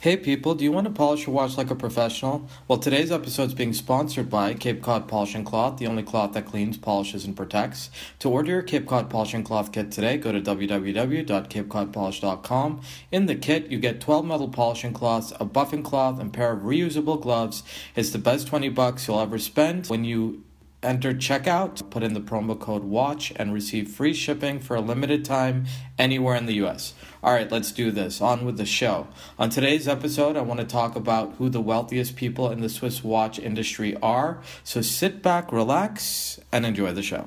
Hey people, do you want to polish your watch like a professional? Well, today's episode is being sponsored by Cape Cod Polishing Cloth, the only cloth that cleans, polishes, and protects. To order your Cape Cod Polishing Cloth kit today, go to www.capecodpolish.com. In the kit, you get 12 metal polishing cloths, a buffing cloth, and a pair of reusable gloves. It's the best $20 you'll ever spend. When you enter checkout, put in the promo code WATCH and receive free shipping for a limited time anywhere in the US. Alright, let's do this. On with the show. On today's episode, I want to talk about who the wealthiest people in the Swiss watch industry are. So sit back, relax, and enjoy the show.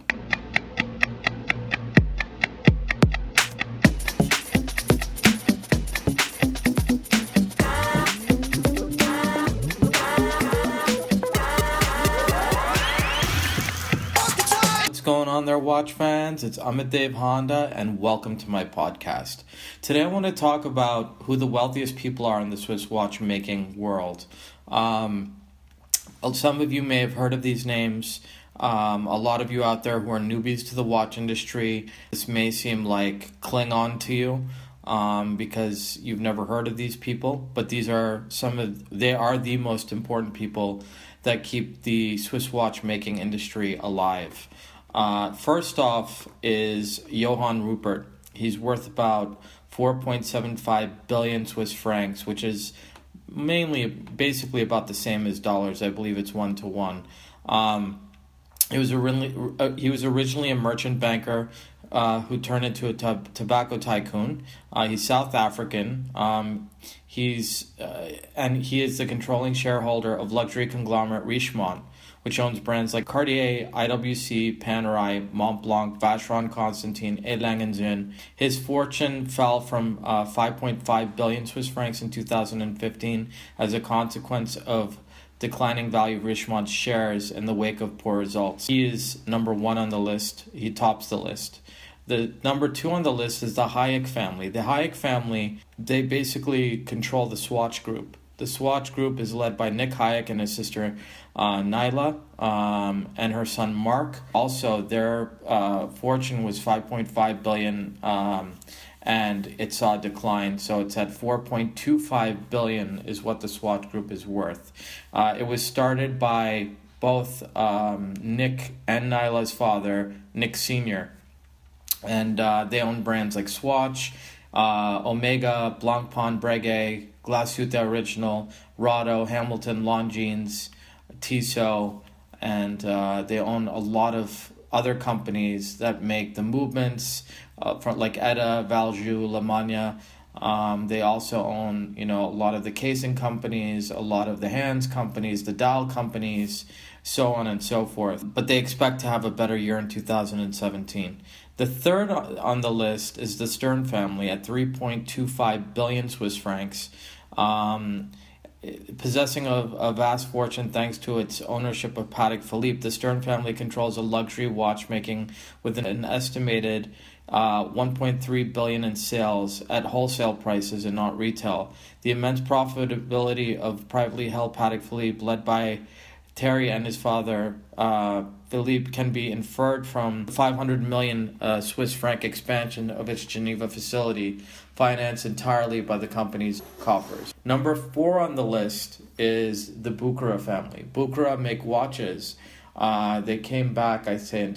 Going on there, watch fans? It's Amit Dev Honda, and welcome to my podcast. Today I want to talk about who the wealthiest people are in the Swiss watchmaking world. Some of you may have heard of these names. A lot of you out there who are newbies to the watch industry, this may seem like Klingon to you because you've never heard of these people, but they are the most important people that keep the Swiss watchmaking industry alive. First off is Johann Rupert. He's worth about 4.75 billion Swiss francs, which is basically about the same as dollars. I believe it's 1 to 1. He was originally a merchant banker who turned into a tobacco tycoon. He's South African. He is the controlling shareholder of luxury conglomerate Richemont, which owns brands like Cartier, IWC, Panerai, Montblanc, Vacheron Constantin, A. Lange & Söhne. His fortune fell from 5.5 billion Swiss francs in 2015 as a consequence of declining value of Richemont's shares in the wake of poor results. He is number one on the list. He tops the list. The number two on the list is the Hayek family. The Hayek family, they basically control the Swatch Group. The Swatch Group is led by Nick Hayek and his sister Nyla and her son Mark. Also, their fortune was 5.5 billion and it saw a decline. So it's at 4.25 billion is what the Swatch Group is worth. It was started by both Nick and Nyla's father, Nick Sr., and they own brands like Swatch, Omega, Blancpain, Breguet, Glashütte Original, Rado, Hamilton, Longines, Tissot, and they own a lot of other companies that make the movements, like Etta, Valjoux, Lemania. They also own, a lot of the casing companies, a lot of the hands companies, the dial companies, so on and so forth. But they expect to have a better year in 2017. The third on the list is the Stern family at 3.25 billion Swiss francs. Possessing a vast fortune thanks to its ownership of Patek Philippe, the Stern family controls a luxury watchmaking with an estimated 1.3 billion in sales at wholesale prices and not retail. The immense profitability of privately held Patek Philippe, led by Thierry and his father Philippe, can be inferred from 500 million Swiss franc expansion of its Geneva facility, financed entirely by the company's coffers. Number 4 on the list is the Bucherer family. Bucherer make watches. They came back, I'd say, in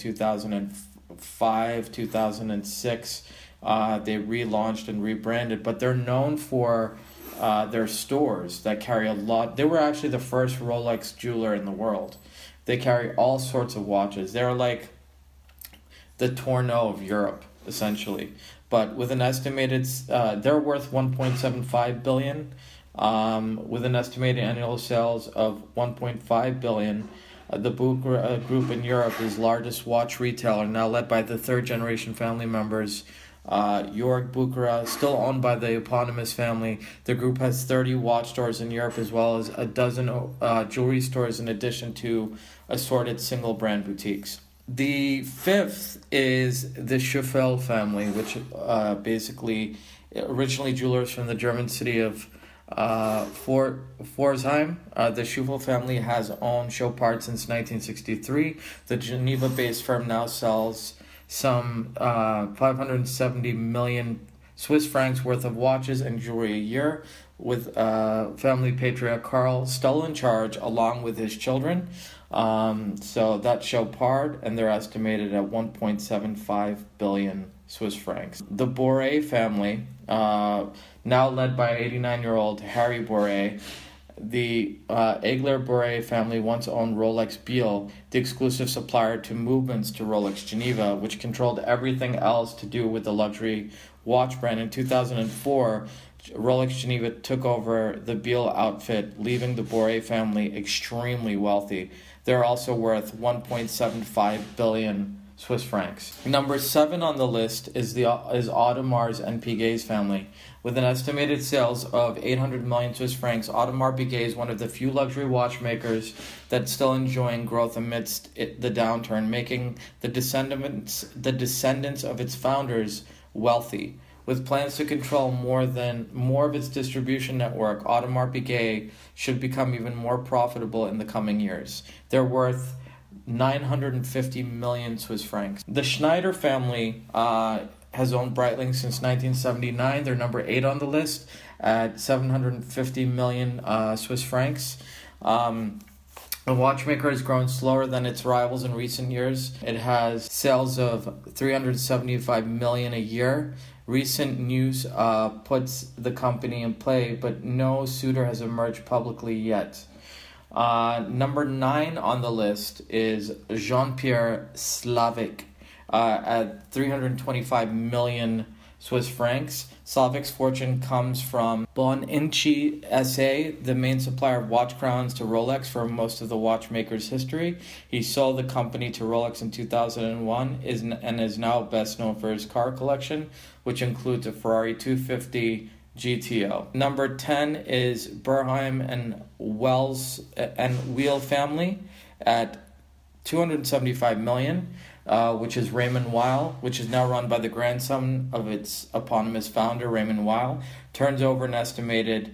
2005, 2006. They relaunched and rebranded, but they're known for their stores that carry a lot. They were actually the first Rolex jeweler in the world. They carry all sorts of watches. They're like the Tourneau of Europe, essentially. But with an estimated, they're worth 1.75 billion, with an estimated annual sales of 1.5 billion. The Bucherer Group in Europe is largest watch retailer, now led by the third generation family members. Jörg Bucherer, still owned by the eponymous family. The group has 30 watch stores in Europe, as well as a dozen jewelry stores, in addition to assorted single brand boutiques. The fifth is the Schuffel family, which basically originally jewelers from the German city of Pforzheim. The Schuffel family has owned Chopard since 1963. The Geneva-based firm now sells some 570 million Swiss francs worth of watches and jewelry a year, with family patriarch Karl still in charge along with his children. So that show parred, and they're estimated at 1.75 billion Swiss francs. The Bourret family, now led by 89-year-old Harry Bourret. The Egler-Bourret family once owned Rolex Biel, the exclusive supplier to movements to Rolex Geneva, which controlled everything else to do with the luxury watch brand. In 2004, Rolex Geneva took over the Biel outfit, leaving the Bourret family extremely wealthy. They're also worth 1.75 billion Swiss francs. Number 7 on the list is Audemars and Piguet's family. With an estimated sales of 800 million Swiss francs, Audemars Piguet is one of the few luxury watchmakers that's still enjoying growth amidst the downturn, making the descendants of its founders wealthy. With plans to control more of its distribution network, Audemars Piguet should become even more profitable in the coming years. They're worth 950 million Swiss francs. The Schneider family has owned Breitling since 1979. They're number 8 on the list at 750 million Swiss francs. The watchmaker has grown slower than its rivals in recent years. It has sales of 375 million a year. Recent news puts the company in play, but no suitor has emerged publicly yet. Number 9 on the list is Jean-Pierre Slavic at 325 million Swiss francs. Slavic's fortune comes from Bon Inchi SA, the main supplier of watch crowns to Rolex for most of the watchmaker's history. He sold the company to Rolex in 2001 and is now best known for his car collection, which includes a Ferrari 250 GTO. Number 10 is Berheim and Wells and Wheel family at 275 million. Which is Raymond Weil, which is now run by the grandson of its eponymous founder, Raymond Weil, turns over an estimated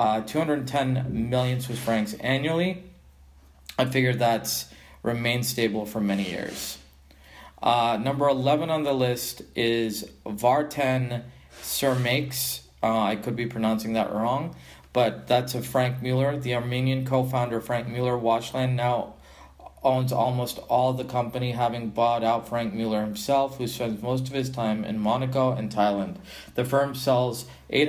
210 million Swiss francs annually. I figured that's remained stable for many years. Number 11 on the list is Vartan Cermakes. I could be pronouncing that wrong, but that's of Frank Muller. The Armenian co-founder Frank Muller Watchland now owns almost all the company, having bought out Frank Muller himself, who spends most of his time in Monaco and Thailand. The firm sells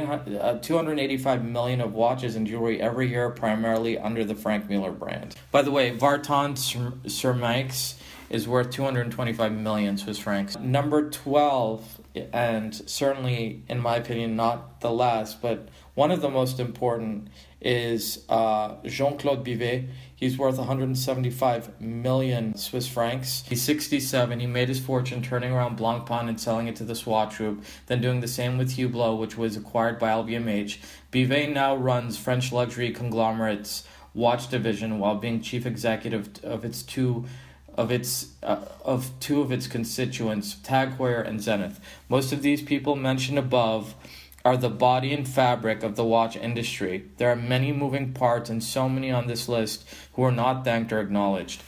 285 million of watches and jewelry every year, primarily under the Frank Muller brand. By the way, Vartan Cermakes is worth 225 million Swiss francs. Number 12, and certainly, in my opinion, not the last, but one of the most important, is Jean-Claude Bivet. He's worth 175 million Swiss francs. He's 67. He made his fortune turning around Blancpain and selling it to the Swatch Group, then doing the same with Hublot, which was acquired by LVMH. Bivet now runs French luxury conglomerate's watch division while being chief executive of two of its constituents, Tag Heuer and Zenith. Most of these people mentioned above are the body and fabric of the watch industry. There are many moving parts and so many on this list who are not thanked or acknowledged.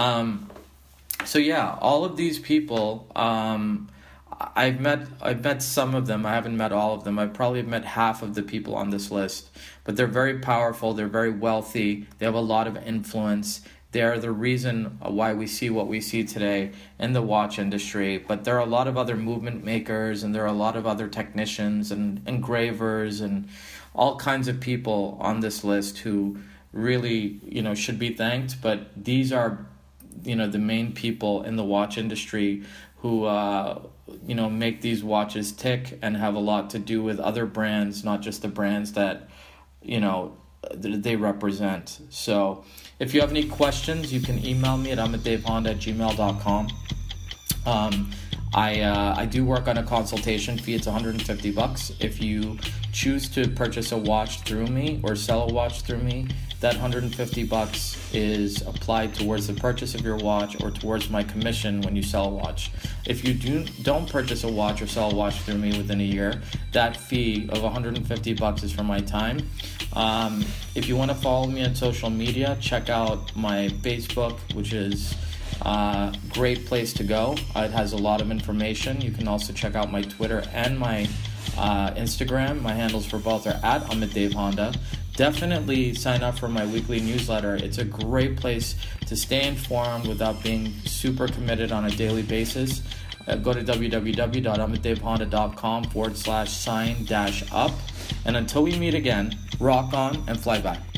So yeah, all of these people, I've met some of them. I haven't met all of them. I've probably met half of the people on this list, but they're very powerful. They're very wealthy. They have a lot of influence. They're the reason why we see what we see today in the watch industry. But there are a lot of other movement makers, and there are a lot of other technicians and engravers and all kinds of people on this list who really, should be thanked. But these are, the main people in the watch industry who, make these watches tick and have a lot to do with other brands, not just the brands that, they represent. So if you have any questions, you can email me at amitdavehonda@gmail.com. I do work on a consultation fee. It's $150. If you choose to purchase a watch through me or sell a watch through me, that $150 is applied towards the purchase of your watch or towards my commission when you sell a watch. If you don't purchase a watch or sell a watch through me within a year, that fee of $150 is for my time. If you want to follow me on social media, check out my Facebook, which is a great place to go. It has a lot of information. You can also check out my Twitter and my Instagram. My handles for both are at Amit Dave Honda. Definitely sign up for my weekly newsletter. It's a great place to stay informed without being super committed on a daily basis. Go to www.amitdavehonda.com/sign-up. And until we meet again, rock on and fly back.